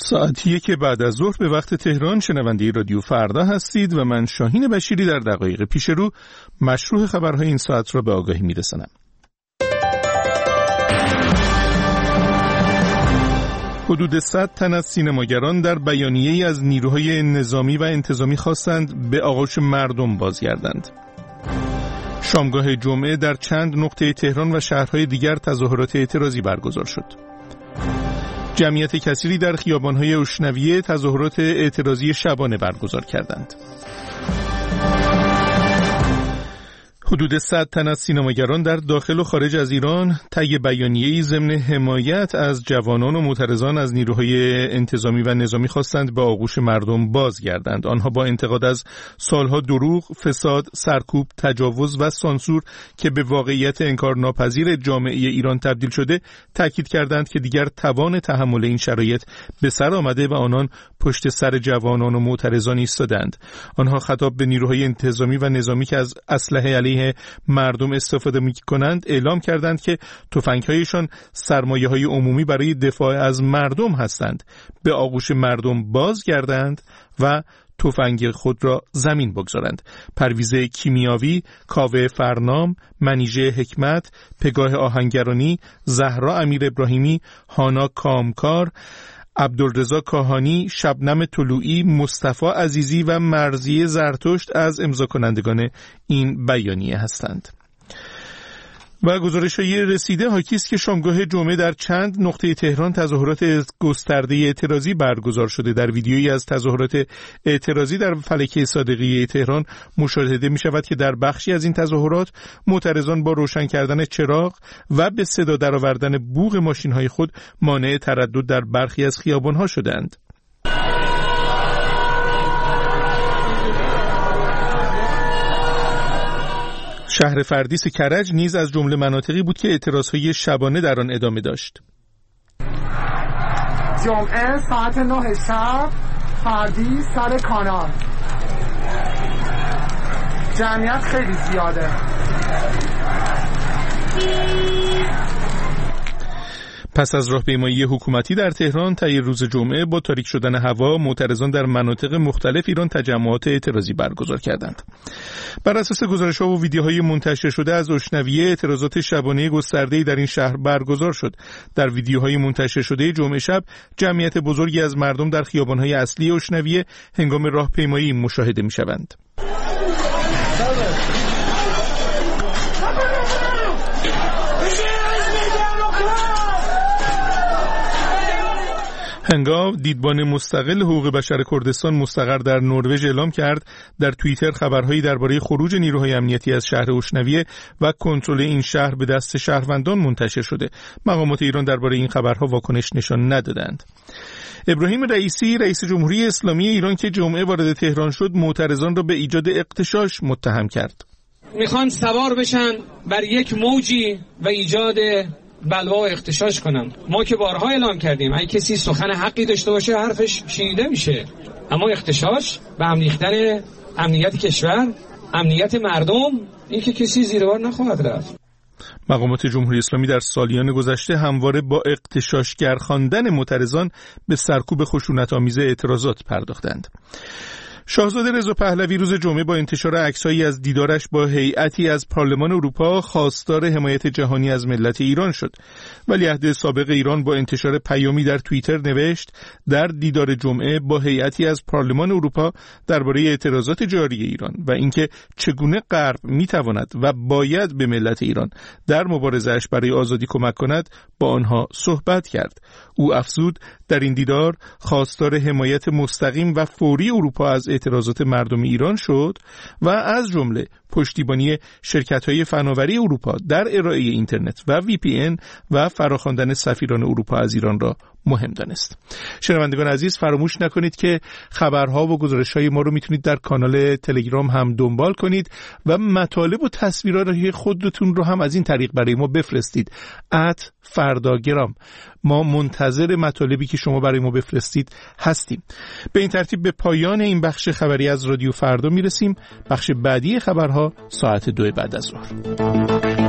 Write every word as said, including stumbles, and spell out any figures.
ساعتیه که بعد از ظهر به وقت تهران شنونده رادیو فردا هستید و من شاهین بشیری در دقایق پیش رو مشروع خبرهای این ساعت را به آگاهی میرسانم. حدود صد تن از سینماگران در بیانیه‌ای از نیروهای نظامی و انتظامی خواستند به آغوش مردم بازگردند. شامگاه جمعه در چند نقطه تهران و شهرهای دیگر تظاهرات اعتراضی برگزار شد. جمعیت کثیری در خیابان‌های اشنویه تظاهرات اعتراضی شبانه برگزار کردند. حدود صد تن از سینماگران در داخل و خارج از ایران طی بیانیه‌ای ضمن حمایت از جوانان و معترضان از نیروهای انتظامی و نظامی خواستند به آغوش مردم بازگردند. آنها با انتقاد از سالها دروغ، فساد، سرکوب، تجاوز و سانسور که به واقعیت انکارناپذیر جامعه ایران تبدیل شده، تاکید کردند که دیگر توان تحمل این شرایط به سر آمده و آنان پشت سر جوانان و معترضان ایستادند. آنها خطاب به نیروهای انتظامی و نظامی که از اسلحه علیه مردم استفاده می‌کنند اعلام کردند که تفنگ‌هایشان سرمایه‌های عمومی برای دفاع از مردم هستند. به آغوش مردم بازگردند و تفنگ خود را زمین بگذارند. پرویز کیمیاوی، کاوه فرنام، منیژه حکمت، پگاه آهنگرانی، زهرا امیر ابراهیمی، هانا کامکار، عبدالرضا کاهانی، شبنم طلوعی، مصطفی عزیزی و مرضیه زرتشت از امضا کنندگان این بیانیه هستند. و گزارش‌های رسیده حاکی است که شامگاه جمعه در چند نقطه تهران تظاهرات گسترده اعتراضی برگزار شده. در ویدیویی از تظاهرات اعتراضی در فلکه صادقیه تهران مشاهده می‌شود که در بخشی از این تظاهرات معترضان با روشن کردن چراغ و به صدا درآوردن بوق ماشین‌های خود مانع تردد در برخی از خیابان‌ها شدند. شهر فردیس کرج نیز از جمله مناطقی بود که اعتراضهای شبانه در آن ادامه داشت. جمعه ساعت نه شب فردیس سر کانال، جمعیت خیلی زیاده. پس از راهپیمایی حکومتی در تهران طی روز جمعه با تاریک شدن هوا، معترضان در مناطق مختلف ایران تجمعات اعتراضی برگزار کردند. بر اساس گزارش‌ها و ویدیوهای منتشر شده از اشنویه، اعتراضات شبانه گسترده‌ای در این شهر برگزار شد. در ویدیوهای منتشر شده جمعه شب، جمعیت بزرگی از مردم در خیابان‌های اصلی اشنویه هنگام راهپیمایی مشاهده می‌شوند. هنگام دیدبان مستقل حقوق بشر کردستان مستقر در نروژ اعلام کرد در توییتر خبرهایی درباره خروج نیروهای امنیتی از شهر اشنویه و کنترل این شهر به دست شهروندان منتشر شده. مقامات ایران درباره این خبرها واکنش نشان ندادند. ابراهیم رئیسی، رئیس جمهوری اسلامی ایران که جمعه وارد تهران شد، معترضان را به ایجاد اغتشاش متهم کرد. میخوان سوار بشن بر یک موجی و ایجاد بلوا و اغتشاش کنن. ما که بارها اعلام کردیم اگه کسی سخن حقی داشته باشه حرفش شنیده میشه، اما اغتشاش به هم ریختن امنیت کشور، امنیت مردم، این که کسی زیر بار نخواهد رفت. مقامات جمهوری اسلامی در سالیان گذشته همواره با اغتشاشگر خواندن معترضان به سرکوب خشونت‌آمیز اعتراضات پرداختند. شاهزاده رضا پهلوی روز جمعه با انتشار عکس‌هایی از دیدارش با هیئتی از پارلمان اروپا خواستار حمایت جهانی از ملت ایران شد. ولیعهد سابق ایران با انتشار پیامی در توییتر نوشت در دیدار جمعه با هیئتی از پارلمان اروپا درباره اعتراضات جاری ایران و اینکه چگونه غرب میتواند و باید به ملت ایران در مبارزه‌اش برای آزادی کمک کند با آنها صحبت کرد. او افزود در این دیدار خواستار حمایت مستقیم و فوری اروپا از اعتراضات مردم ایران شد و از جمله پشتیبانی شرکت‌های فناوری اروپا در ارائه اینترنت و وی پی ان و فراخواندن سفیران اروپا از ایران را مهم دانست. شنوندگان عزیز، فراموش نکنید که خبرها و گزارش‌های ما رو میتونید در کانال تلگرام هم دنبال کنید و مطالب و تصویرهای خودتون رو هم از این طریق برای ما بفرستید. ات فرداگرام. ما منتظر مطالبی که شما برای ما بفرستید هستیم. به این ترتیب به پایان این بخش خبری از رادیو فردا میرسیم. بخش بعدی خبرها ساعت دو بعد از ظهر.